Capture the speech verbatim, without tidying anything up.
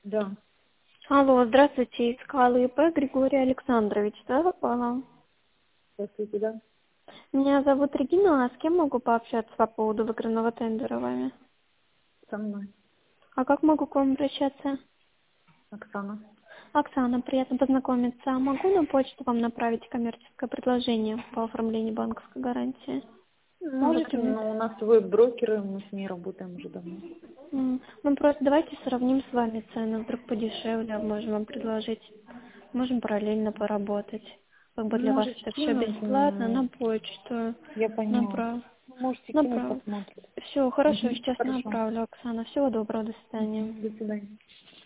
Да, Алло, здравствуйте, искала И П Григорий Александрович, да, попала? здравствуйте, да. Меня зовут Регина, а с кем могу пообщаться по поводу выигранного тендера вами? Со мной. А как могу к вам обращаться? Оксана. Оксана, приятно познакомиться. А могу на почту вам направить коммерческое предложение по оформлению банковской гарантии? Ну, Можете, закрыли. но у нас свой брокер, и мы с ней работаем уже давно. М, Ну, просто давайте сравним с вами цены, вдруг подешевле, а можем вам предложить. Можем параллельно поработать. Как бы для вас Можете это все кинуть, бесплатно, м, на почту. я поняла. Направо. Можете кинуть, Направо. посмотрим. Все, хорошо, Угу. сейчас Хорошо. направлю, Оксана. Всего доброго, до свидания. Мгм. До свидания.